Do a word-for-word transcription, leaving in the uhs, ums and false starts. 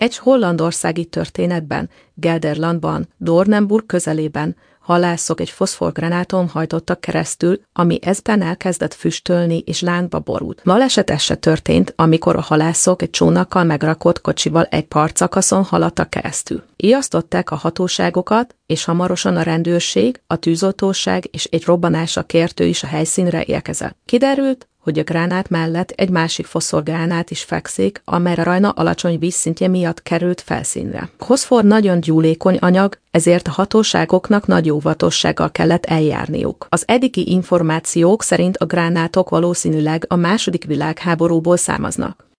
Egy hollandországi történetben, Gelderlandban, Doornenburg közelében halászok egy foszforgranáton hajtottak keresztül, ami ezben elkezdett füstölni és lángba borult. Baleset ez se történt, amikor a halászok egy csónakkal megrakott kocsival egy partszakaszon haladtak keresztül. Ijesztották a hatóságokat, és hamarosan a rendőrség, a tűzoltóság és egy robbanásra kértő is a helyszínre érkezett. Kiderült, hogy a gránát mellett egy másik foszforgránát is fekszik, amely a Rajna alacsony vízszintje miatt került felszínre. A foszfor nagyon gyúlékony anyag, ezért a hatóságoknak nagy óvatossággal kellett eljárniuk. Az eddigi információk szerint a gránátok valószínűleg a második világháborúból származnak.